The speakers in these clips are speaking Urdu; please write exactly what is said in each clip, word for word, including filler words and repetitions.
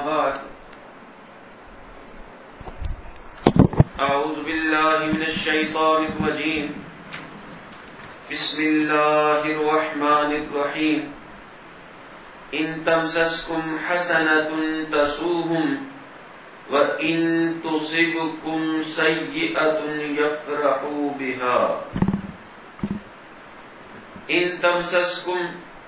بعد اعوذ باللہ من الشیطان الرجیم بسم اللہ الرحمن الرحیم ان تمسسکم حسنۃ تسؤہم وَإِن تُصِبْكُمْ سَيِّئَةٌ يَفْرَحُوا بِهَا إِن تَمْسَسْكُمْ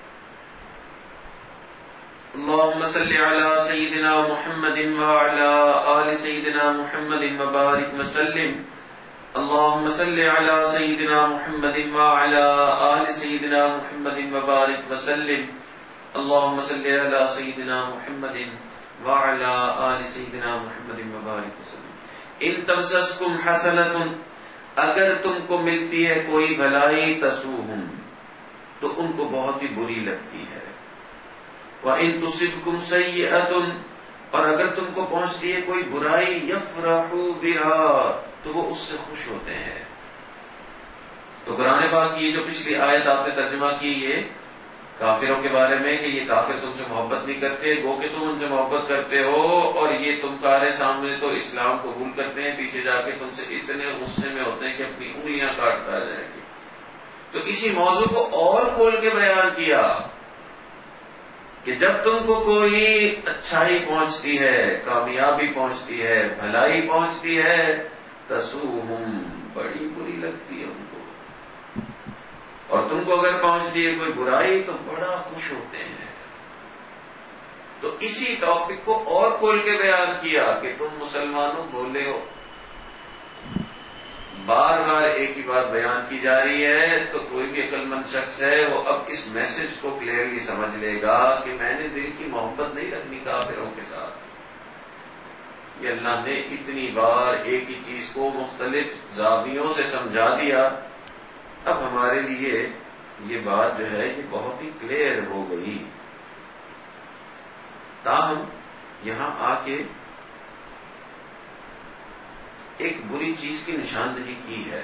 اللهم صل على سيدنا محمد وعلى آل سيدنا محمد وبارك وسلم اللهم صل على سيدنا محمد وعلى آل سيدنا محمد وبارك وسلم اللهم صل على سيدنا محمد وعلى آل سيدنا محمد وبارك وسلم ان تمسسكم حسنۃ اگر تم کو ملتی ہے کوئی بھلائی تسؤہم تو ان کو بہت ہی بری لگتی ہے، وَإِن تُصِبْكُمْ سَيِّئَةٌ اور اگر تم کو پہنچتی ہے کوئی برائی يَفْرَحُوا بِهَا تو وہ اس سے خوش ہوتے ہیں۔ تو قرآن پاک کی جو پچھلی آیت آپ نے ترجمہ کی یہ کافروں کے بارے میں کہ یہ کافر تم سے محبت نہیں کرتے، گو کہ تم ان سے محبت کرتے ہو اور یہ تم کارے سامنے تو اسلام قبول کرتے ہیں، پیچھے جا کے تم سے اتنے غصے میں ہوتے ہیں کہ اپنی انگلیاں کاٹتا جائیں گے۔ تو اسی موضوع کو اور کھول کے بیان کیا کہ جب تم کو کوئی اچھائی پہنچتی ہے، کامیابی پہنچتی ہے، بھلائی پہنچتی ہے، تسؤہم بڑی بری لگتی ہے ان کو، اور تم کو اگر پہنچتی ہے کوئی برائی تو بڑا خوش ہوتے ہیں۔ تو اسی ٹاپک کو اور کھول کے بیان کیا کہ تم مسلمانوں بولے ہو، بار بار ایک ہی بات بیان کی جا رہی ہے، تو کوئی بھی عقل مند شخص ہے وہ اب اس میسج کو کلیئرلی سمجھ لے گا کہ میں نے دل کی محبت نہیں رکھنی کافروں کے ساتھ۔ یہ اللہ نے اتنی بار ایک ہی چیز کو مختلف زاویوں سے سمجھا دیا، اب ہمارے لیے یہ بات جو ہے یہ بہت ہی کلیئر ہو گئی۔ تاہم یہاں آ کے ایک بری چیز کی نشاندہی کی ہے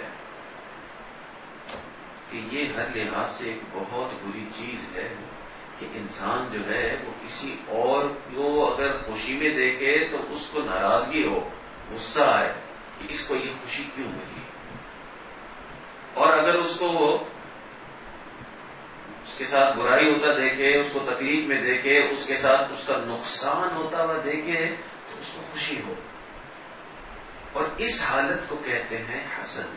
کہ یہ ہر لحاظ سے ایک بہت بری چیز ہے کہ انسان جو ہے وہ کسی اور کو اگر خوشی میں دیکھے تو اس کو ناراضگی ہو، غصہ آئے کہ اس کو یہ خوشی کیوں ملی، اور اگر اس کو وہ اس کے ساتھ برائی ہوتا دیکھے، اس کو تکلیف میں دیکھے، اس کے ساتھ اس کا نقصان ہوتا ہوا دیکھے تو اس کو خوشی ہو، اور اس حالت کو کہتے ہیں حسد،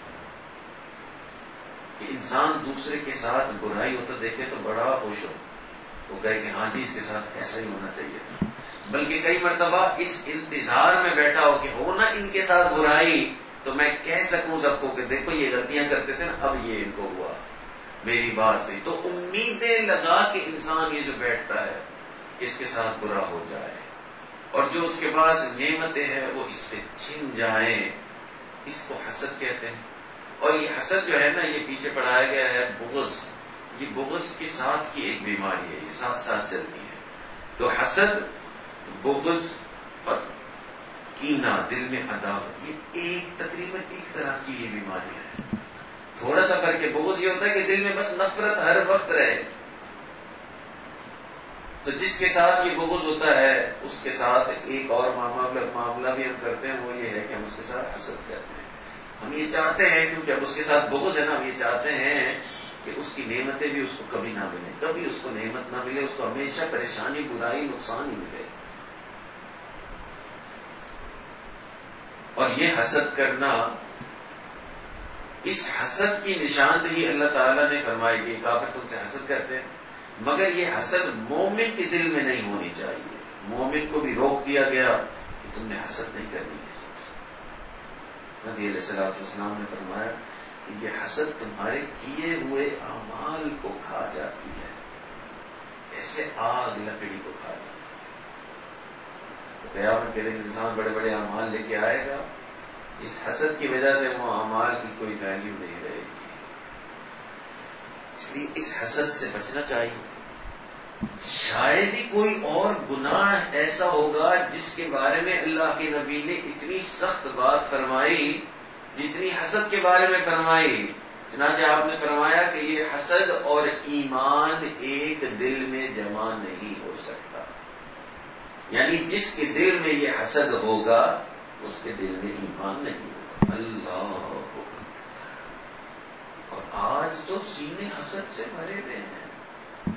کہ انسان دوسرے کے ساتھ برائی ہوتا دیکھے تو بڑا خوش ہو، وہ کہے کہ ہاں جی اس کے ساتھ ایسا ہی ہونا چاہیے تھا، بلکہ کئی مرتبہ اس انتظار میں بیٹھا ہو کہ ہو نا ان کے ساتھ برائی تو میں کہہ سکوں سب کو کہ دیکھو یہ غلطیاں کرتے تھے نا اب یہ ان کو ہوا میری بات سے، تو امیدیں لگا کہ انسان یہ جو بیٹھتا ہے اس کے ساتھ برا ہو جائے اور جو اس کے پاس نعمتیں ہیں وہ اس سے چھن جائیں، اس کو حسد کہتے ہیں۔ اور یہ حسد جو ہے نا یہ پیچھے پڑھایا گیا ہے بغض، یہ بغض کے ساتھ کی ایک بیماری ہے، یہ ساتھ ساتھ چلتی ہے۔ تو حسد، بغض اور کینہ، دل میں عداوت، یہ ایک تقریباً ایک طرح کی یہ بیماری ہے۔ تھوڑا سا کر کے بغض یہ ہوتا ہے کہ دل میں بس نفرت ہر وقت رہے، تو جس کے ساتھ یہ بغض ہوتا ہے اس کے ساتھ ایک اور معاملہ بھی ہم کرتے ہیں، وہ یہ ہے کہ ہم اس کے ساتھ حسد کرتے ہیں۔ ہم یہ چاہتے ہیں کیونکہ اب اس کے ساتھ بغض ہے نا، ہم یہ چاہتے ہیں کہ اس کی نعمتیں بھی اس کو کبھی نہ ملیں، کبھی اس کو نعمت نہ ملے، اس کو ہمیشہ پریشانی، برائی، نقصان ہی ملے۔ اور یہ حسد کرنا، اس حسد کی نشاندہی اللہ تعالیٰ نے فرمائی کہ کافر تم سے حسد کرتے ہیں، مگر یہ حسد مومن کے دل میں نہیں ہونی چاہیے۔ مومن کو بھی روک دیا گیا کہ تم نے حسد نہیں کرنی ہے۔ نبی علیہ الصلوۃ والسلام نے فرمایا کہ یہ حسد تمہارے کیے ہوئے اعمال کو کھا جاتی ہے، ایسے آگ لکڑی کو کھا جاتی ہے۔ تو قیامت کے دن انسان بڑے بڑے اعمال لے کے آئے گا، اس حسد کی وجہ سے وہ اعمال کی کوئی ویلیو نہیں رہے گی۔ اس لیے اس حسد سے بچنا چاہیے۔ شاید ہی کوئی اور گناہ ایسا ہوگا جس کے بارے میں اللہ کے نبی نے اتنی سخت بات فرمائی جتنی حسد کے بارے میں فرمائی۔ چنانچہ آپ نے فرمایا کہ یہ حسد اور ایمان ایک دل میں جمع نہیں ہو سکتا۔ یعنی جس کے دل میں یہ حسد ہوگا اس کے دل میں ایمان نہیں ہوگا. اللہ. اور آج تو سینے حسد سے بھرے ہوئے ہیں.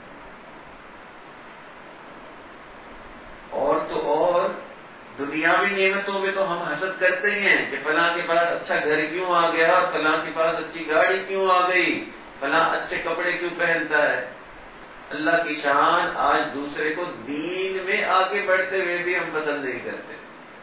اور تو اور دنیاوی نعمتوں میں تو ہم حسد کرتے ہیں کہ فلاں کے پاس اچھا گھر کیوں آ گیا، فلاں کے پاس اچھی گاڑی کیوں آ گئی، فلاں اچھے کپڑے کیوں پہنتا ہے. اللہ کی شان آج دوسرے کو دین میں آگے بڑھتے ہوئے بھی ہم پسند نہیں کرتے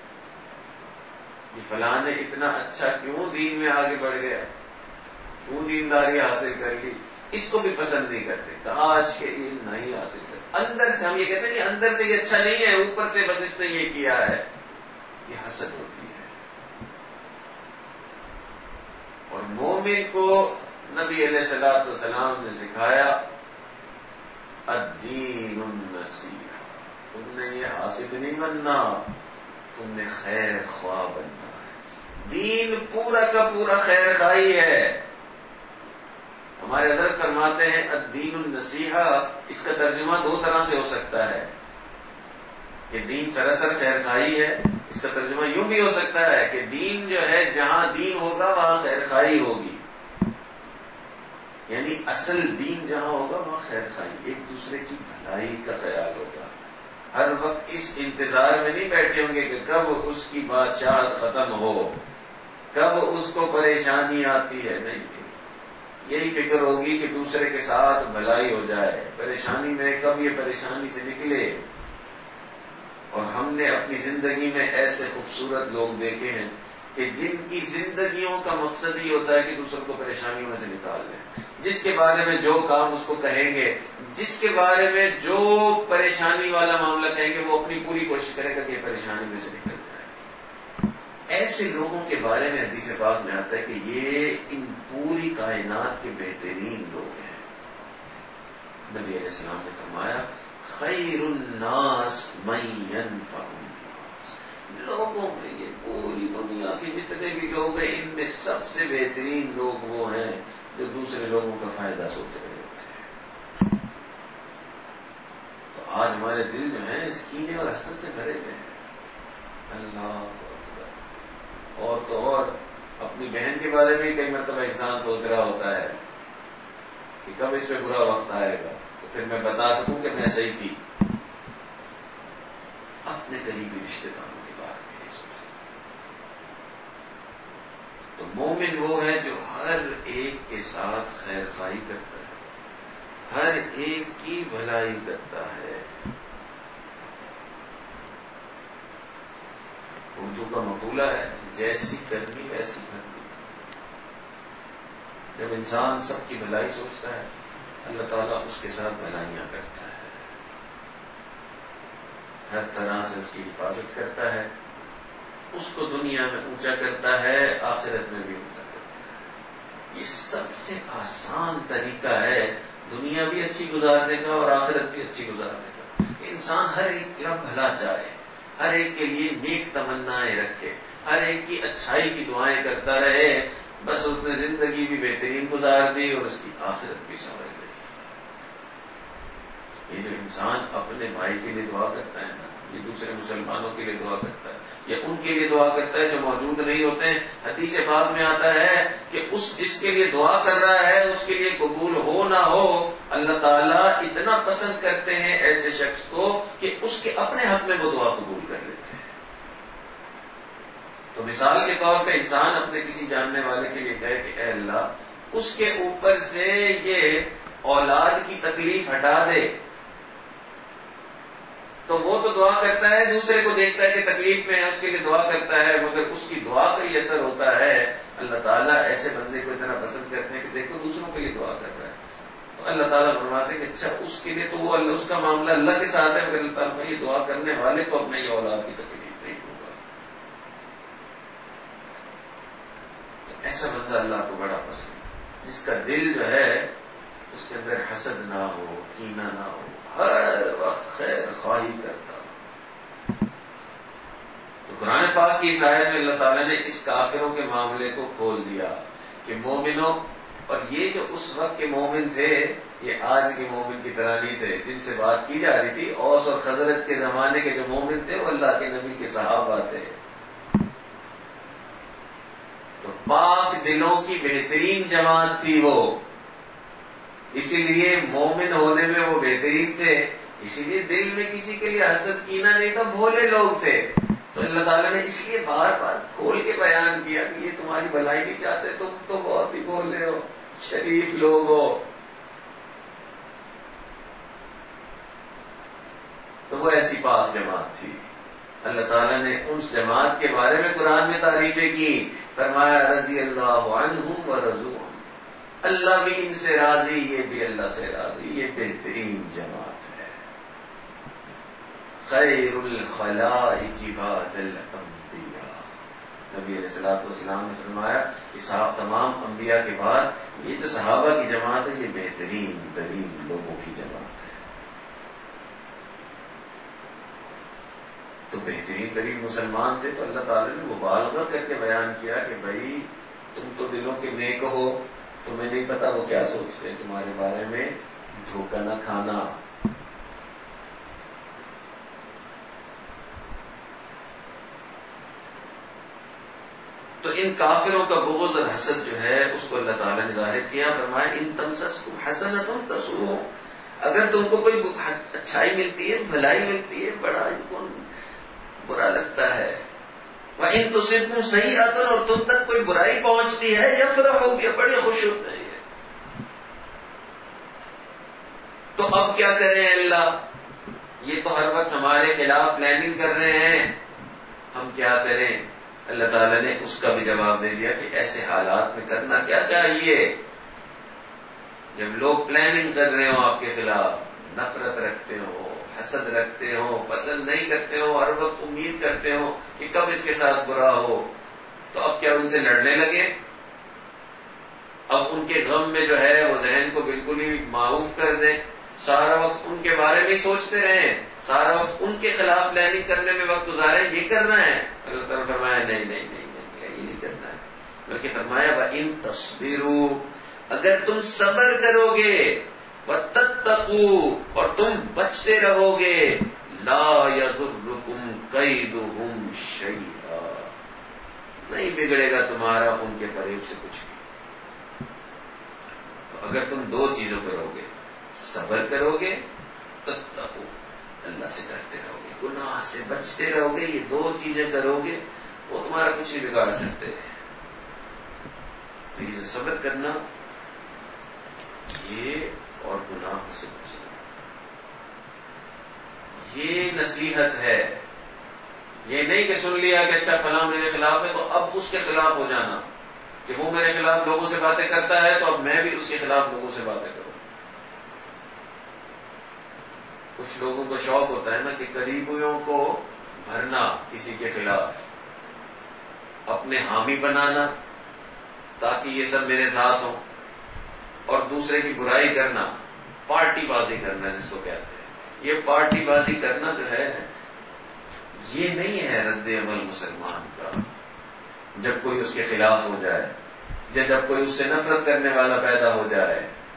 کہ فلاں نے اتنا اچھا کیوں دین میں آگے بڑھ گیا، کیوں دینداری حاصل کر لی. اس کو بھی پسند نہیں کرتے. کاش کے علم نہیں حاصل کرتے. اندر سے ہم یہ کہتے ہیں کہ اندر سے یہ اچھا نہیں ہے، اوپر سے بس اس نے یہ کیا ہے. یہ حسد ہوتی ہے. اور مومن کو نبی علیہ الصلوۃ والسلام نے سکھایا الدین النصیحہ. تم نے یہ حاصل نہیں بننا، تم نے خیر خواہ بننا ہے. دین پورا کا پورا خیر خواہی ہے. ہمارے حضرت فرماتے ہیں الدین النصیحہ. اس کا ترجمہ دو طرح سے ہو سکتا ہے. یہ دین سراسر خیر خواہی ہے. اس کا ترجمہ یوں بھی ہو سکتا ہے کہ دین جو ہے جہاں دین ہوگا وہاں خیر خواہی ہوگی. یعنی اصل دین جہاں ہوگا وہاں خیر خواہی، ایک دوسرے کی بھلائی کا خیال ہوگا. ہر وقت اس انتظار میں نہیں بیٹھے ہوں گے کہ کب اس کی بادشاہت ختم ہو، کب اس کو پریشانی آتی ہے. نہیں، یہی فکر ہوگی کہ دوسرے کے ساتھ بھلائی ہو جائے. پریشانی میں کب یہ پریشانی سے نکلے. اور ہم نے اپنی زندگی میں ایسے خوبصورت لوگ دیکھے ہیں کہ جن کی زندگیوں کا مقصد ہی ہوتا ہے کہ دوسروں کو پریشانیوں میں سے نکال دیں. جس کے بارے میں جو کام اس کو کہیں گے، جس کے بارے میں جو پریشانی والا معاملہ کہیں گے، وہ اپنی پوری کوشش کرے گا کہ یہ پریشانی میں سے نکل جائے. ایسے لوگوں کے بارے میں حدیث پاک میں آتا ہے کہ یہ ان پوری کائنات کے بہترین لوگ ہیں. نبی علیہ السلام نے فرمایا خیر الناس من ينفع الناس. لوگوں میں یہ پوری دنیا کے جتنے بھی لوگ ہیں ان میں سب سے بہترین لوگ وہ ہیں جو دوسرے لوگوں کا فائدہ سوچ رہے ہوتے ہیں. تو آج ہمارے دل جو ہیں اس کینے اور حسد سے بھرے ہوئے ہیں. اللہ اکبر. اور تو اور اپنی بہن کے بارے میں کئی مرتبہ انسان سوچ رہا ہوتا ہے کہ کب اس پہ برا وقت آئے گا تو پھر میں بتا سکوں کہ میں صحیح تھی. اپنے قریبی رشتے داروں کے بارے میں نہیں سوچ. تو مومن وہ ہے جو ہر ایک کے ساتھ خیر خواہی کرتا ہے، ہر ایک کی بھلائی کرتا ہے. اردو کا مقولہ ہے جیسی کرنی ویسی بھرنی. جب انسان سب کی بھلائی سوچتا ہے اللہ تعالیٰ اس کے ساتھ بھلائیاں کرتا ہے، ہر طرح سے اس کی حفاظت کرتا ہے، اس کو دنیا میں اونچا کرتا ہے، آخرت میں بھی اونچا کرتا ہے. یہ سب سے آسان طریقہ ہے دنیا بھی اچھی گزارنے کا اور آخرت بھی اچھی گزارنے کا. انسان ہر ایک کا بھلا چاہے، ہر ایک کے لیے نیک تمنائیں رکھے، ہر ایک کی اچھائی کی دعائیں کرتا رہے. بس اس نے زندگی بھی بہترین گزار دی اور اس کی آخرت بھی سنور گئی. یہ جو انسان اپنے بھائی کے لیے دعا کرتا ہے نا، یہ دوسرے مسلمانوں کے لیے دعا کرتا ہے یا ان کے لیے دعا کرتا ہے جو موجود نہیں ہوتے ہیں. حدیث پاک میں آتا ہے کہ اس جس کے لیے دعا کر رہا ہے اس کے لیے قبول ہو نہ ہو، اللہ تعالیٰ اتنا پسند کرتے ہیں ایسے شخص کو کہ اس کے اپنے حق میں وہ دعا قبول کر لیتے ہیں. تو مثال کے طور پہ انسان اپنے کسی جاننے والے کے لیے کہے کہ اے اللہ اس کے اوپر سے یہ اولاد کی تکلیف ہٹا دے، تو وہ تو دعا کرتا ہے، دوسرے کو دیکھتا ہے کہ تکلیف میں ہے اس کے لیے دعا کرتا ہے، مگر اس کی دعا کا یہ اثر ہوتا ہے. اللہ تعالیٰ ایسے بندے کو اتنا پسند کرتے ہیں کہ دیکھو دوسروں کے لیے دعا کر رہا ہے. تو اللہ تعالیٰ فرماتے ہیں کہ اچھا اس کے لیے تو وہ اللہ اس کا معاملہ اللہ کے ساتھ ہے، مگر اللہ تعالیٰ یہ دعا کرنے والے کو اپنے یہ اولاد کی تکلیف نہیں ہوگا. تو ایسا بندہ اللہ کو بڑا پسند، جس کا دل جو ہے اس کے اندر حسد نہ ہو، کینہ نہ ہو، ہر وقت خیر خواہی کرتا. تو قرآن پاک کی اس آیت میں اللہ تعالیٰ نے اس کافروں کے معاملے کو کھول دیا کہ مومنوں، اور یہ جو اس وقت کے مومن تھے یہ آج کے مومن کی طرح نہیں تھے جن سے بات کی جا رہی تھی. اوس اور خزرج کے زمانے کے جو مومن تھے وہ اللہ کے نبی کے صحابہ تھے. تو پاک دلوں کی بہترین جماعت تھی وہ، اسی لیے مومن ہونے میں وہ بہترین تھے. اسی لیے دل میں کسی کے لیے حسد کینہ نہیں تھا، بھولے لوگ تھے. تو اللہ تعالیٰ نے اس لیے بار بار کھول کے بیان کیا کہ یہ تمہاری بھلائی نہیں چاہتے، تم تو بہت ہی بھولے ہو، شریف لوگ ہو. تو وہ ایسی پاک جماعت تھی. اللہ تعالیٰ نے ان جماعت کے بارے میں قرآن میں تعریفیں کی. فرمایا رضی اللہ عنہم ورضوا عنہ، اللہ بھی ان سے راضی، یہ بھی اللہ سے راضی. یہ بہترین جماعت ہے. خیر الخلائق بعد الانبیاء، نبی علیہ الصلوۃ والسلام نے فرمایا کہ صاحب تمام انبیاء کے بعد یہ جو صحابہ کی جماعت ہے یہ بہترین ترین لوگوں کی جماعت ہے. تو بہترین ترین مسلمان تھے. تو اللہ تعالیٰ نے مبالغہ کر کے بیان کیا کہ بھائی تم تو دلوں کے نیک ہو، تمہیں نہیں پتا وہ کیا سوچتے ہیں تمہارے بارے میں، دھوکہ نہ کھانا. تو ان کافروں کا بغض اور حسد جو ہے اس کو اللہ تعالیٰ نے ظاہر کیا. فرمایا ان تمسسکم حسنۃ تسؤہم، اگر تم کو کوئی اچھائی ملتی ہے، بھلائی ملتی ہے، بڑا ان کو برا لگتا ہے. وَإِن تُصِبْكُمْ سَيِّئَةٌ، اور تم تک کوئی برائی پہنچتی ہے، یفرحوا بہا، بڑے خوش ہوتے ہیں. تو اب کیا کریں اللہ؟ یہ تو ہر وقت ہمارے خلاف پلاننگ کر رہے ہیں، ہم کیا کریں؟ اللہ تعالیٰ نے اس کا بھی جواب دے دیا کہ ایسے حالات میں کرنا کیا چاہیے جب لوگ پلاننگ کر رہے ہوں آپ کے خلاف، نفرت رکھتے ہو، حسد رکھتے ہو، پسند نہیں کرتے ہو، ہر وقت امید کرتے ہو کہ کب اس کے ساتھ برا ہو. تو اب کیا ان سے لڑنے لگے؟ اب ان کے غم میں جو ہے وہ ذہن کو بالکل ہی معروف کر دیں، سارا وقت ان کے بارے میں سوچتے رہیں، سارا وقت ان کے خلاف پلاننگ کرنے میں وقت گزاریں، یہ کرنا ہے؟ اللہ تعالیٰ فرمایا نہیں نہیں نہیں نہیں یہ نہیں کرنا ہے. بلکہ فرمایا وَإِن تَصْبِرُوا، اگر تم صبر کرو گے، وَتَتَّقُوا، اور تم بچتے رہو گے، لَا يَضُرُّكُمْ كَيْدُهُمْ شَيْئًا، نہیں بگڑے گا تمہارا ان کے فریب سے کچھ بھی. تو اگر تم دو چیزوں کرو گے، صبر کرو گے، تتقوا، اللہ سے ڈرتے رہو گے، گناہ سے بچتے رہو گے، یہ دو چیزیں کرو گے وہ تمہارا کچھ نہیں بگاڑ سکتے ہیں. تو یہ جو صبر کرنا یہ اور گناہ سے بچنا، یہ نصیحت ہے. یہ نہیں کہ سن لیا کہ اچھا فلاں میرے خلاف ہے تو اب اس کے خلاف ہو جانا، کہ وہ میرے خلاف لوگوں سے باتیں کرتا ہے تو اب میں بھی اس کے خلاف لوگوں سے باتیں کروں. کچھ لوگوں کو شوق ہوتا ہے نا کہ قریبیوں کو بھرنا کسی کے خلاف، اپنے حامی بنانا تاکہ یہ سب میرے ساتھ ہوں، اور دوسرے کی برائی کرنا، پارٹی بازی کرنا جس کو کہتے ہیں. یہ پارٹی بازی کرنا جو ہے یہ نہیں ہے رد عمل مسلمان کا. جب کوئی اس کے خلاف ہو جائے یا جب کوئی اس سے نفرت کرنے والا پیدا ہو جائے،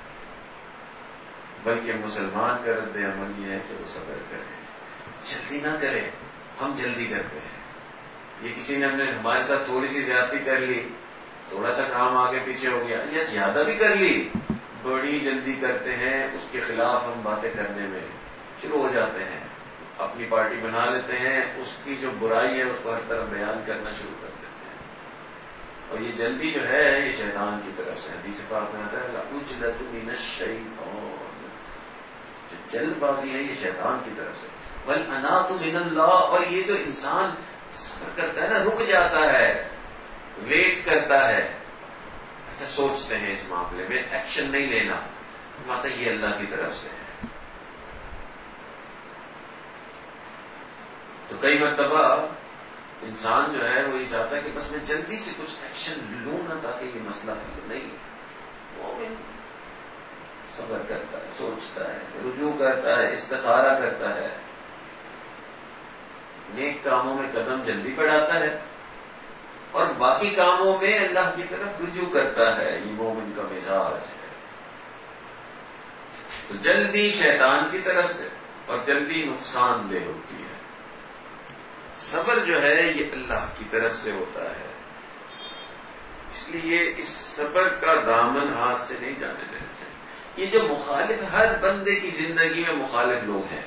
بلکہ مسلمان کا رد عمل یہ ہے کہ وہ صبر کرے، جلدی نہ کرے. ہم جلدی کرتے ہیں. یہ کسی نے ہم نے ہمارے ساتھ تھوڑی سی زیادتی کر لی، تھوڑا سا کام آگے پیچھے ہو گیا یا زیادہ بھی کر لی، بڑی جلدی کرتے ہیں اس کے خلاف ہم باتیں کرنے میں شروع ہو جاتے ہیں، اپنی پارٹی بنا لیتے ہیں، اس کی جو برائی ہے اس کو ہر طرف بیان کرنا شروع کر دیتے ہیں. اور یہ جلدی جو ہے یہ شیطان کی طرف سے، حدیث پاک میں آتا ہے لَعُجْلَةٌ مِنَ الشَّيْطَانِ، جو جلد بازی ہے یہ شیطان کی طرف سے. وَالْأَنَاةُ مِنَ اللَّهِ، اور یہ جو انسان صبر کرتا ہے نا، رک جاتا ہے، ویٹ کرتا ہے، اچھا سوچتے ہیں اس معاملے میں، ایکشن نہیں لینا، ماتا یہ اللہ کی طرف سے ہے. تو کئی مرتبہ انسان جو ہے وہ یہ چاہتا ہے کہ بس میں جلدی سے کچھ ایکشن لوں نا تاکہ یہ مسئلہ حل نہیں. مومن صبر کرتا ہے، سوچتا ہے، رجوع کرتا ہے، استخارہ کرتا ہے، نیک کاموں میں قدم جلدی بڑھاتا ہے اور باقی کاموں میں اللہ کی طرف رجوع کرتا ہے. یہ مومن کا مزاج ہے. تو جلدی شیطان کی طرف سے اور جلدی نقصان دہ ہوتی ہے. صبر جو ہے یہ اللہ کی طرف سے ہوتا ہے. اس لیے اس صبر کا دامن ہاتھ سے نہیں جانے دینا چاہیے. یہ جو مخالف ہر بندے کی زندگی میں مخالف لوگ ہیں.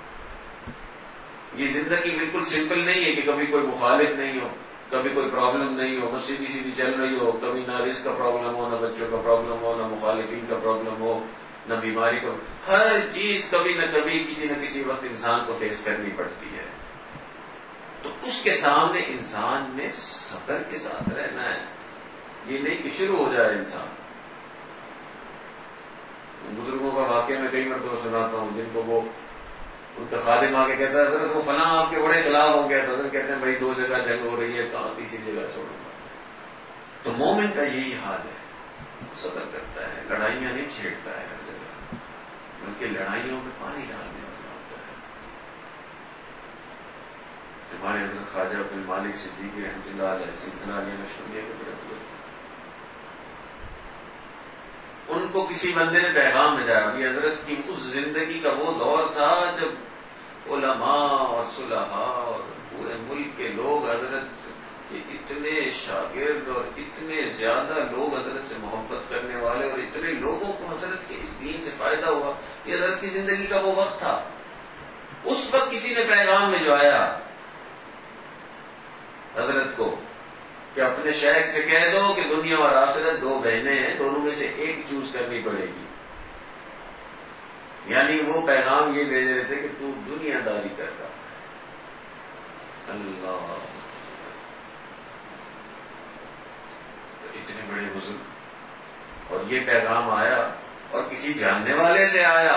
یہ زندگی بالکل سمپل نہیں ہے کہ کبھی کوئی مخالف نہیں ہو, کبھی کوئی پرابلم نہیں ہو, بس سیدھی سیدھی چل رہی ہو, کبھی نہ رزق کا پرابلم ہو, نہ بچوں کا پرابلم ہو, نہ مخالفین کا پرابلم ہو, نہ بیماری کا. ہر چیز کبھی نہ کبھی کسی نہ کسی وقت انسان کو فیس کرنی پڑتی ہے. تو اس کے سامنے انسان نے صبر کے ساتھ رہنا ہے. یہ نہیں کہ شروع ہو جائے انسان. بزرگوں کا واقعہ میں کئی مرتبہ سناتا ہوں, جن کو وہ ان کا خادم آ کے کہتا ہے حضرت وہ فلاں آپ کے بڑے خلاف ہو گیا. حضرت کہتے ہیں بھائی دو جگہ جنگ ہو رہی ہے, کہاں تیسری جگہ چھوڑوں گا. تو مومن کا یہی حال ہے, صبر کرتا ہے, لڑائیاں نہیں چھیڑتا ہے ہر جگہ, بلکہ لڑائیوں میں پانی ڈالنے والا ہوتا ہے. ہمارے حضرت خواجہ بن مالک صدیقی رحمۃ اللہ علیہ سلسلہ علیہ مشہوریہ کے بڑے بزرگ, ان کو کسی بندے نے پیغام بھیجا. ابھی حضرت کی اس زندگی کا وہ دور تھا جب علماء اور صلحاء اور پورے ملک کے لوگ حضرت کے اتنے شاگرد اور اتنے زیادہ لوگ حضرت سے محبت کرنے والے, اور اتنے لوگوں کو حضرت کے اس دین سے فائدہ ہوا. یہ حضرت کی زندگی کا وہ وقت تھا. اس وقت کسی نے پیغام بھجوایا حضرت کو کہ اپنے شیخ سے کہہ دو کہ دنیا اور آخرت دو بہنیں ہیں, دونوں میں سے ایک چوز کرنی پڑے گی. یعنی وہ پیغام یہ بھیج رہے تھے کہ تو دنیا داری کر رہا ہے. اللہ, تو اتنے بڑے بزرگ, اور یہ پیغام آیا اور کسی جاننے والے سے آیا,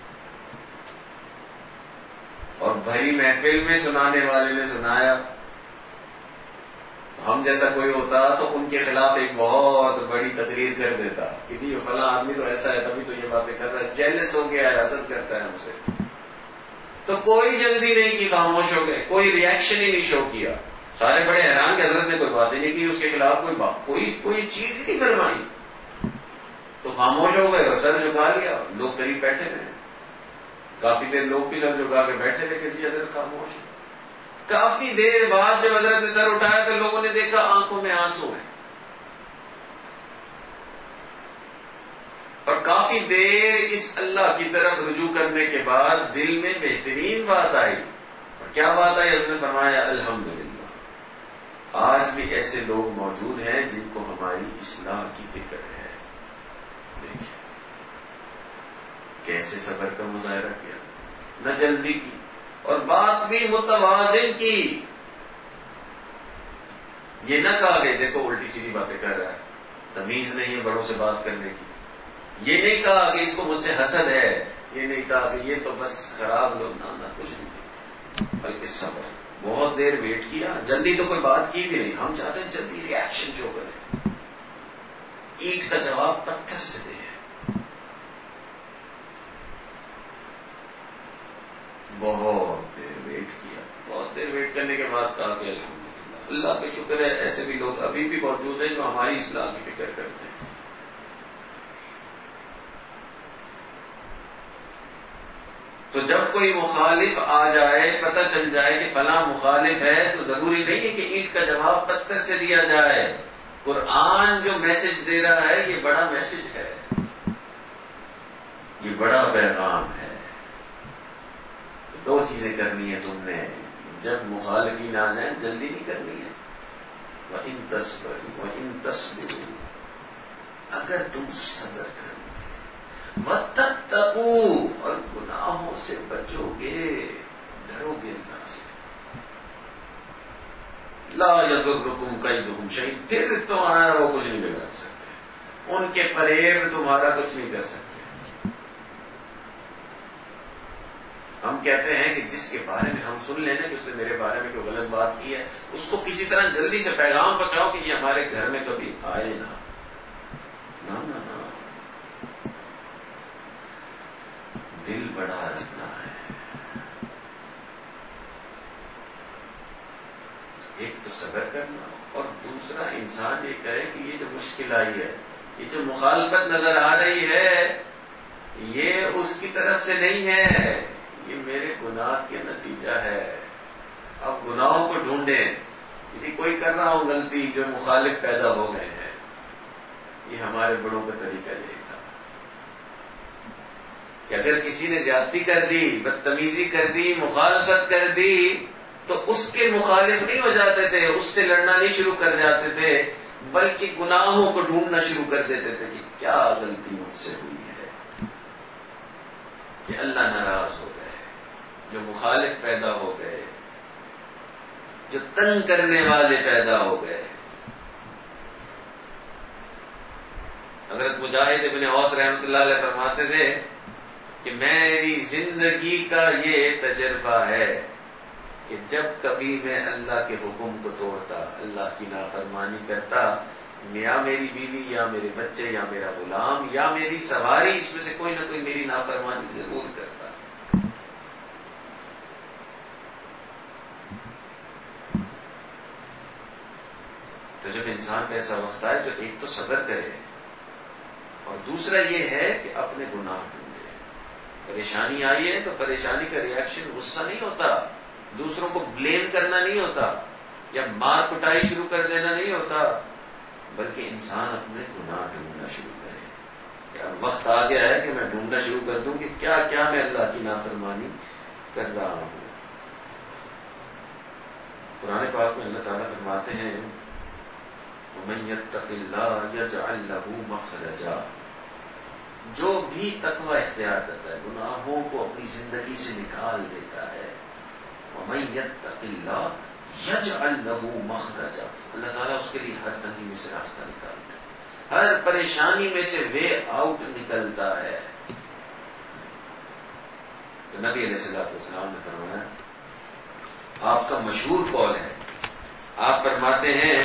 اور بھری محفل میں سنانے والے نے سنایا. ہم جیسا کوئی ہوتا تو ان کے خلاف ایک بہت بڑی تقریر کر دیتا کہ جی فلاں آدمی تو ایسا ہے, تبھی تو یہ باتیں کر رہا ہے, جیلس ہو گیا ہے, حسد کرتا ہے ہم سے. تو کوئی جلدی نہیں کی, خاموش ہو گئے, کوئی ریئیکشن ہی نہیں شو کیا. سارے بڑے حیران کہ حضرت نے کوئی بات ہی نہیں کی, اس کے خلاف کوئی بات کوئی کوئی چیز ہی نہیں فرمائی. تو خاموش ہو گئے اور سر جھکا لیا. لوگ قریب بیٹھے تھے, کافی دیر لوگ بھی سر جھکا کے بیٹھے تھے کہ جی حضرت خاموش. کافی دیر بعد جب حضرت نے سر اٹھایا تو لوگوں نے دیکھا آنکھوں میں آنسو ہیں, اور کافی دیر اس اللہ کی طرف رجوع کرنے کے بعد دل میں بہترین بات آئی. اور کیا بات آئی؟ حضرت نے فرمایا الحمدللہ, آج بھی ایسے لوگ موجود ہیں جن کو ہماری اصلاح کی فکر ہے. دیکھیں کیسے صبر کا مظاہرہ کیا, نہ جلدی کی, اور بات بھی متوازن کی. یہ نہ کہا کہ دیکھو الٹی سیدھی باتیں کر رہا ہے, تمیز نہیں ہے بڑوں سے بات کرنے کی. یہ نہیں کہا کہ اس کو مجھ سے حسد ہے, یہ نہیں کہا کہ یہ تو بس خراب لوگ, نہ نہ کچھ نہیں, بلکہ صبر. بہت دیر ویٹ کیا, جلدی تو کوئی بات کی بھی نہیں. ہم چاہتے ہیں جلدی ریئیکشن جو کریں, اینٹ کا جواب پتھر سے دیں. بہت دیر ویٹ کیا, بہت دیر ویٹ کرنے کے بعد کہا کہ الحمدللہ, اللہ کا شکر ہے ایسے بھی لوگ ابھی بھی موجود ہیں جو ہماری اصلاح کی فکر کرتے ہیں. تو جب کوئی مخالف آ جائے, پتہ چل جائے کہ فلاں مخالف ہے, تو ضروری نہیں ہے کہ اینٹ کا جواب پتھر سے دیا جائے. قرآن جو میسج دے رہا ہے یہ بڑا میسج ہے, یہ بڑا پیغام ہے. دو چیزیں کرنی ہے تم نے جب مخالفین آ جائیں, جلدی نہیں کرنی ہے. وَإِن تَصْبِرُوا وَإِن تَصْبِرُوا, اگر تم صبر کرو گے, وَتَتَّقُوا, اور گناہوں سے بچو گے, ڈرو گے اللہ سے, لَا يَضُرُّكُمْ كَيْدُهُمْ شَيْءٌ, پھر تمہارا وہ کچھ نہیں بگاڑ سکتے, ان کے فریب تمہارا کچھ نہیں کر سکتے. ہم کہتے ہیں کہ جس کے بارے میں ہم سن لینا کہ اس نے میرے بارے میں کوئی غلط بات کی ہے, اس کو کسی طرح جلدی سے پیغام پہنچاؤ کہ یہ ہمارے گھر میں کبھی آئے نہ. نہ نہ نہ, دل بڑا رکھنا ہے. ایک تو صبر کرنا, اور دوسرا انسان یہ کہے کہ یہ جو مشکل آئی ہے, یہ جو مخالفت نظر آ رہی ہے, یہ اس کی طرف سے نہیں ہے، یہ میرے گناہ کے نتیجہ ہے۔ اب گناہوں کو ڈھونڈیں، یعنی کوئی کر رہا ہوں غلطی جو مخالف پیدا ہو گئے ہیں، یہ ہمارے بڑوں کا طریقہ یہی تھا کہ اگر کسی نے زیادتی کر دی، بدتمیزی کر دی، مخالفت کر دی تو اس کے مخالف نہیں ہو جاتے تھے، اس سے لڑنا نہیں شروع کر جاتے تھے، بلکہ گناہوں کو ڈھونڈنا شروع کر دیتے تھے کہ کیا غلطی مجھ سے ہوئی ہے کہ اللہ ناراض ہو گئے، جو مخالف پیدا ہو گئے، جو تنگ کرنے والے پیدا ہو گئے۔ حضرت مجاہد ابن اوس رحمۃ اللہ علیہ فرماتے تھے کہ میری زندگی کا یہ تجربہ ہے کہ جب کبھی میں اللہ کے حکم کو توڑتا، اللہ کی نافرمانی کرتا، یا میری بیوی یا میرے بچے یا میرا غلام یا میری سواری، اس میں سے کوئی نہ کوئی میری نافرمانی ضرور کرتا۔ تو جب انسان کا ایسا وقت آئے تو ایک تو صبر کرے، اور دوسرا یہ ہے کہ اپنے گناہ ڈھونڈے۔ پریشانی آئی ہے تو پریشانی کا ریئیکشن غصہ نہیں ہوتا، دوسروں کو بلیم کرنا نہیں ہوتا، یا مار پٹائی شروع کر دینا نہیں ہوتا، بلکہ انسان اپنے گناہ ڈھونڈنا شروع کرے کہ اب وقت آ گیا ہے کہ میں ڈھونڈنا شروع کر دوں کہ کیا کیا میں اللہ کی نافرمانی کر رہا ہوں۔ قرآن پاک میں اللہ تعالیٰ فرماتے ہیں وَمَن يَتَّقِ اللَّهَ يَجْعَل لَّهُ مَخْرَجًا، جو بھی تقوی اختیار کرتا ہے، گناہوں کو اپنی زندگی سے نکال دیتا ہے، وَمَن يَتَّقِ اللَّهَ يَجْعَل لَّهُ مَخْرَجًا، اللہ تعالیٰ اس کے لیے ہر تنگی میں سے راستہ نکالتا ہے، ہر پریشانی میں سے وے آؤٹ نکلتا ہے۔ تو نبی علیہ الصلوۃ والسلام نے فرمایا، آپ کا مشہور قول ہے، آپ فرماتے ہیں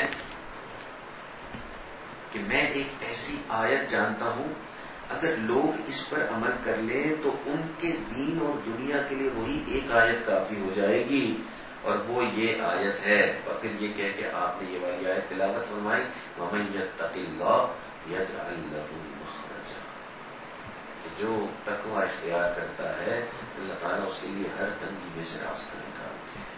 کہ میں ایک ایسی آیت جانتا ہوں اگر لوگ اس پر عمل کر لیں تو ان کے دین اور دنیا کے لیے وہی ایک آیت کافی ہو جائے گی، اور وہ یہ آیت ہے۔ اور پھر یہ کہہ کہ آپ نے یہ والی آیت تلاوت فرمائی وَمَن يَتَّقِ اللَّهَ يَجْعَل لَّهُ مَخْرَجًا، جو تقوی اختیار کرتا ہے اللہ تعالیٰ اس کے لیے ہر تنگی میں سے راستہ نکالتے ہیں۔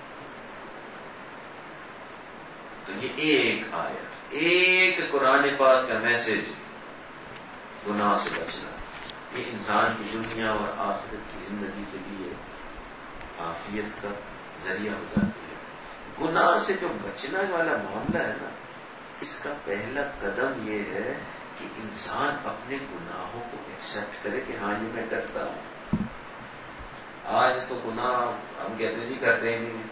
تو یہ ایک آیت، ایک قرآن پاک کا میسج، گناہ سے بچنا، یہ انسان کی دنیا اور آخرت کی زندگی کے لیے عافیت کا ذریعہ ہو جاتی ہے۔ گناہ سے جو بچنا والا معاملہ ہے نا، اس کا پہلا قدم یہ ہے کہ انسان اپنے گناہوں کو ایکسپٹ کرے کہ ہاں یہ میں کرتا ہوں۔ آج تو گناہ ہم کہتے ہیں جی کرتے ہی نہیں،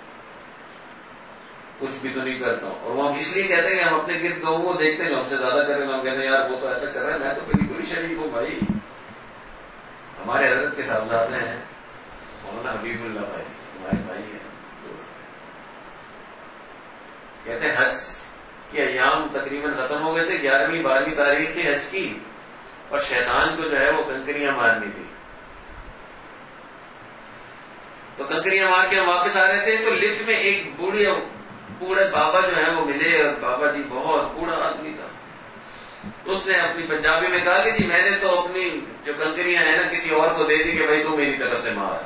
کچھ بھی تو نہیں کرتا ہوں، اور وہ ہم اس لیے کہتے ہیں کہ ہم اپنے گرد لوگوں کو دیکھتے ہیں جو ہم سے زیادہ کر رہے ہیں، ہم کہتے ہیں یار وہ تو ایسا کر رہا ہے، میں تو بالکل ہی شریک ہوں بھائی۔ ہمارے حضرت کے صاحبزادے ہیں مولانا حبیب اللہ بھائی، ہمارے بھائی ہیں، دوست ہیں، کہتے ہیں حج کے ایام تقریباً ختم ہو گئے تھے، گیارہویں بارہویں تاریخ کی حج کی، اور شیطان کو جو ہے وہ کنکریاں مارنی تھی، تو کنکریاں مار کے ہم واپس آ رہے تھے تو لفٹ میں ایک بوڑھی بوڑھے بابا جو ہے وہ ملے، اور بابا جی بہت بوڑھا آدمی تھا، تو اس نے اپنی پنجابی میں کہا کہ جی میں نے تو اپنی جو کنکریاں ہیں نا کسی اور کو دے دی کہ بھائی تو میری طرف سے مارا۔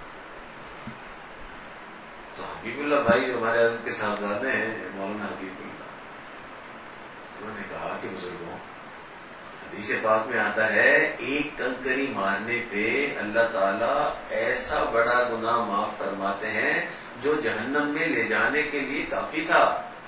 تو حبیب اللہ بھائی جو ہمارے حضرت کے صاحبزادے ہیں مولانا حبیب اللہ، انہوں نے کہا کہ بزرگوں حدیث پاک میں آتا ہے ایک کنکری مارنے پہ اللہ تعالیٰ ایسا بڑا گناہ معاف فرماتے ہیں جو جہنم میں لے جانے کے لیے کافی تھا۔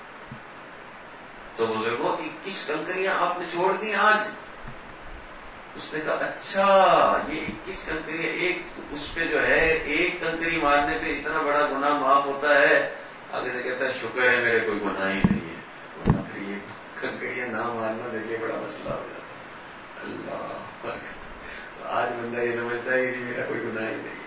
تو بزرگوں اکیس کنکریاں آپ نے چھوڑ دی آج؟ اس نے کہا اچھا یہ اکیس کنکریاں، ایک اس پہ جو ہے ایک کنکری مارنے پہ اتنا بڑا گناہ معاف ہوتا ہے۔ آگے سے کہتا ہے شکر ہے میرے کوئی گناہ ہی نہیں ہے، ورنہ پھر یہ کنکریاں نہ مارنا دیکھیے بڑا مسئلہ ہو جاتا ہے۔ اللہ آج بندہ یہ سمجھتا ہے کہ میرا کوئی گناہ ہی نہیں۔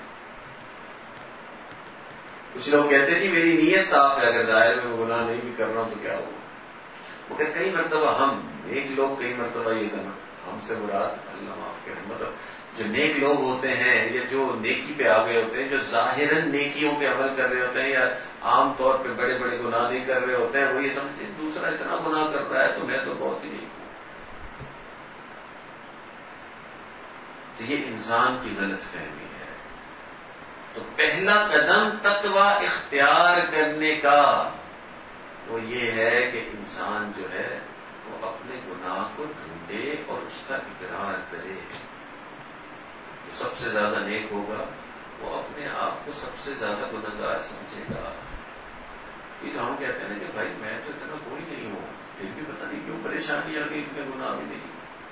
کچھ لوگ کہتے ہیں کہ میری نیت صاف ہے، اگر ظاہر میں گناہ نہیں بھی کر رہا ہوں تو کیا ہوا؟ وہ کہ کئی مرتبہ ہم نیک لوگ کئی مرتبہ یہ سمجھ ہم سے مراد اللہ معاف کرے، مطلب جو نیک لوگ ہوتے ہیں یا جو نیکی پہ آ گئے ہوتے ہیں، جو ظاہراً نیکیوں پہ عمل کر رہے ہوتے ہیں یا عام طور پہ بڑے بڑے گناہ نہیں کر رہے ہوتے ہیں، وہ یہ سمجھتے ہیں دوسرا اتنا گناہ کر رہا ہے تو میں تو بہت ہی نیک ہوں۔ تو یہ انسان کی غلط فہمی ہے. تو پہلا قدم تقویٰ اختیار کرنے کا وہ یہ ہے کہ انسان جو ہے وہ اپنے گناہ کو ڈھونڈے اور اس کا اقرار کرے. جو سب سے زیادہ نیک ہوگا وہ اپنے آپ کو سب سے زیادہ گنہگار سمجھے گا. یہ تو ہم کہتے ہیں نا کہ بھائی میں تو اتنا کوئی نہیں ہوں، پھر بھی پتہ نہیں کیوں پریشانی آ گئی، اتنے گناہ بھی نہیں.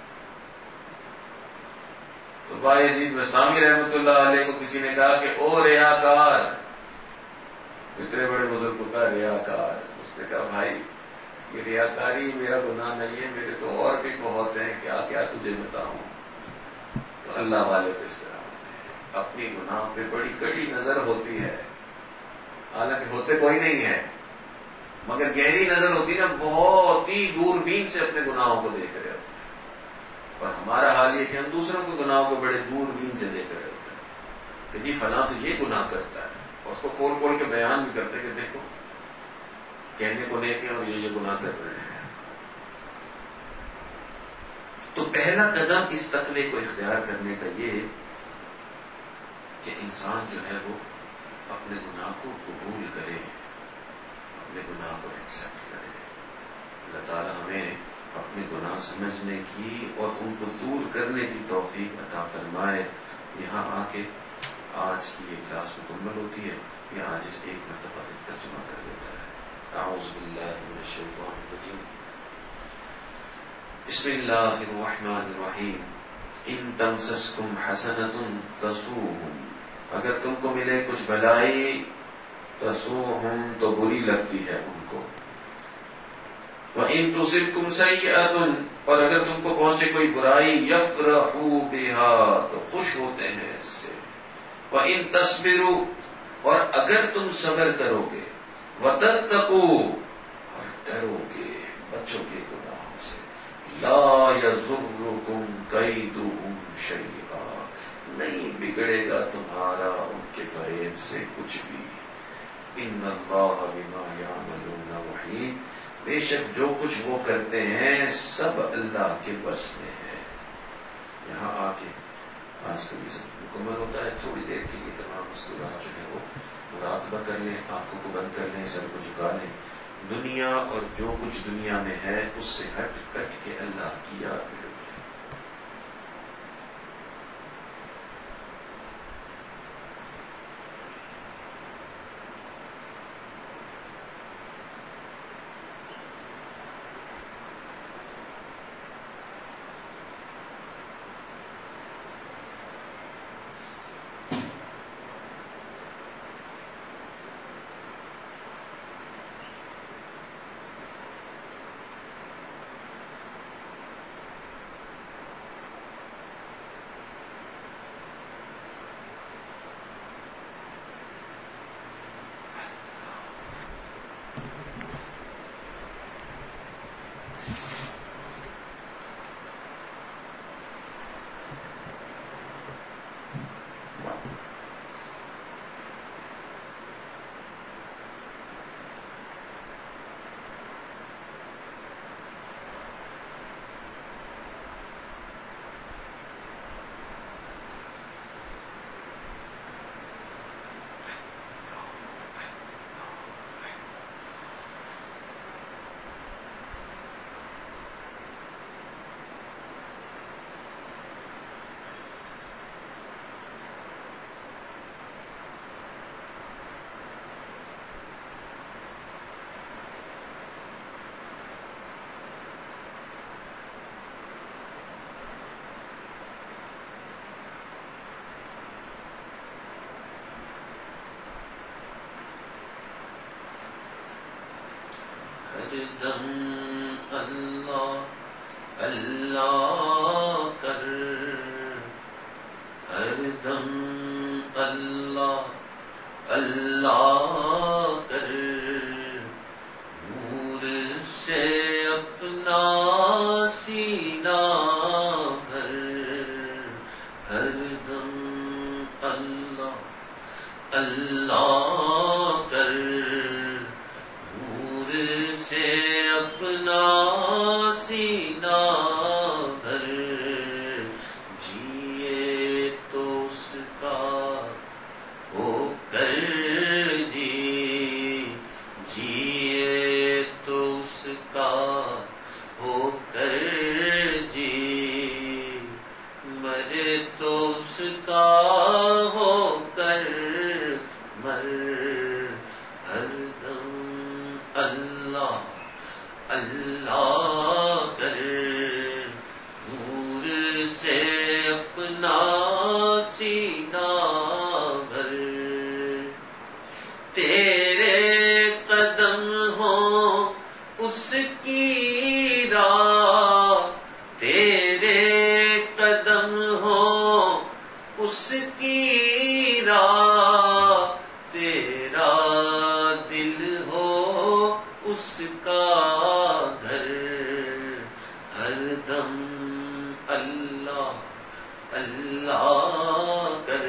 تو بھائی یزید بستامی رحمۃ اللہ علیہ کو کسی نے کہا کہ او ریاکار، اتنے بڑے بزرگ کو کہا ریاکار. اس نے کہا بھائی یہ ریاکاری میرا گناہ نہیں ہے، میرے تو اور بھی بہت ہیں، کیا کیا تجھے بتاؤں. تو اللہ والے تو اس طرح ہوتے ہیں، اپنی گناہ پہ بڑی کڑی نظر ہوتی ہے، حالانکہ ہوتے کوئی نہیں ہے، مگر گہری نظر ہوتی نا، بہت ہی دوربین سے اپنے گناہوں کو دیکھ رہے ہوتے ہیں. اور ہمارا حال یہ کہ ہم دوسروں کے گناہوں کو بڑے دوربین سے دیکھ رہے ہوتے ہیں کہ جی فلاں تو یہ گناہ کرتا ہے، اور اس کو کھول کھول کے بیان بھی کرتے کہ دیکھو کہنے کو نیک ہیں اور یہ یہ گناہ کر رہے ہیں. تو پہلا قدم اس تقوی کو اختیار کرنے کا یہ کہ انسان جو ہے وہ اپنے گناہ کو قبول کرے، اپنے گناہ کو ایکسپٹ کرے. اللہ تعالیٰ ہمیں اپنے گناہ سمجھنے کی اور ان کو دور کرنے کی توفیق عطا فرمائے. یہاں آ کے آج کی یہ کلاس مکمل ہوتی ہے، یہ آج اس ایک مرتبہ ترجمہ کر دیتا ہے. اعوذ باللہ من الشیطان الرجیم، بسم اللہ الرحمن الرحیم. ان تمسسکم حسنۃ تسؤہم، اگر تم کو ملے کچھ بھلائی، تسؤہم تو بری لگتی ہے ان کو. وَإِن تُصِبْكُمْ سَيِّئَةٌ، اور اگر تم کو پہنچے کوئی برائی، يَفْرَحُوا بِهَا تو خوش ہوتے ہیں اس سے. وَإِن تَصْبِرُوا، اور اگر تم صبر کرو گے، وَتَتَّقُوا، اور ڈرو گے، بچو گے گناہوں سے، لَا يَضُرُّكُمْ كَيْدُهُمْ شَيْئًا، نہیں بگڑے گا تمہارا ان کے فریب سے کچھ بھی. إِنَّ اللَّهَ بِمَا يَعْمَلُونَ مُحِيطٌ، بے شک جو کچھ وہ کرتے ہیں سب اللہ کے بس میں ہے. یہاں آ کے آج کا بھی سب مکمل ہوتا ہے. تھوڑی دیر کے لیے تمام مستورات جو ہے وہ مراقبہ کر لیں، آنکھوں کو بند کر لیں، سر کو جھکا لیں. دنیا اور جو کچھ دنیا میں ہے اس سے ہٹ کٹ کے اللہ کی یاد میں ڈوبیں. دم اللہ اللہ کر، ہر دم اللہ اللہ کر، نور سے اپنا سینہ بھر، ہر دم اللہ اللہ کر، سے اپنا سینہ بھر، جیے ہر دم اللہ اللہ کر، نور سے اپنا سینہ بھر، تیرے قدم ہو اس کی راہ، تیرے قدم ہو اس کی راہ، تیرا دل ہو اس کا گھر، ہر دم اللہ اللہ کر،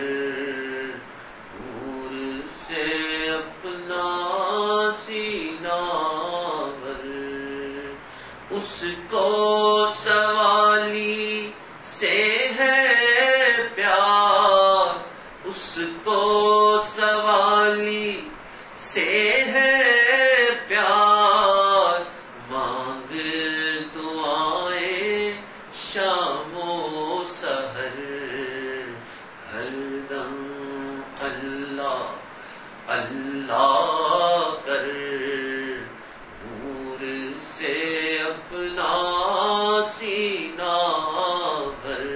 نور سے اپنا سینہ بھر، اس کو سوالی سے ہے پیار، اس کو سوالی سے ہے پیار، مانگ دعائیں شام و سحر، ہر دم اللہ اللہ کر، نور سے اپنا سینہ بھر،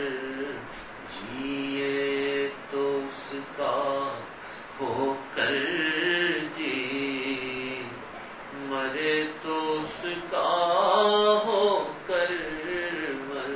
جیے تو اس کا ہو کر جی، مرے تو اس کا ہو کر مر۔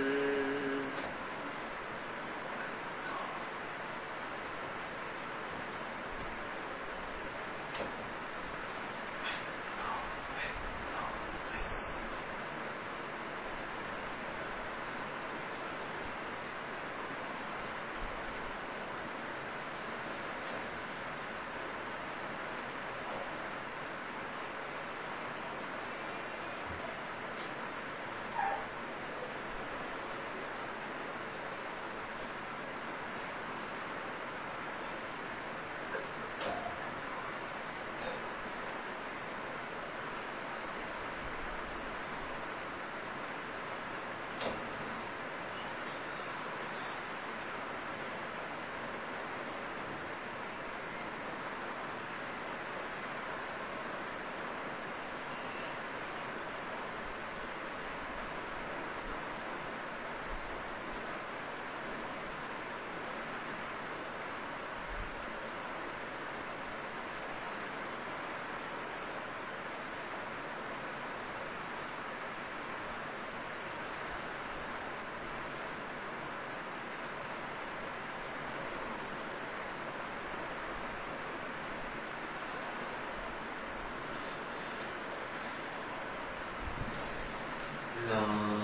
لا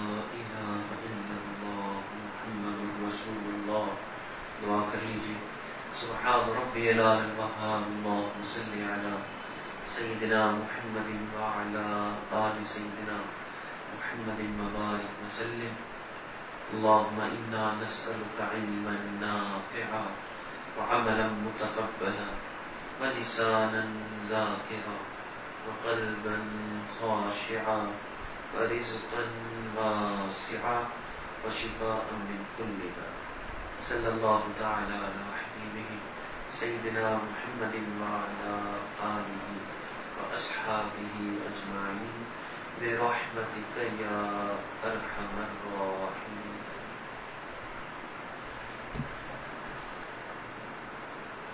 الہ الا اللہ محمد رسول اللہ۔ دعا کر لیجیے۔ سبحان ربی العلی الوہاب، اللہم صلی علی سیدنا محمد وعلی آل سیدنا محمد وبارک وسلم۔ اللہم انا نسألک علما نافعا وعملا متقبلا ولسانا ذاکرا وقلبا خاشعا ورزقا واسعا وشفاء من كل داء۔ صلی اللہ تعالی علی حبیبہ سیدنا محمد وعلی آلہ واصحابہ اجمعین برحمتک یا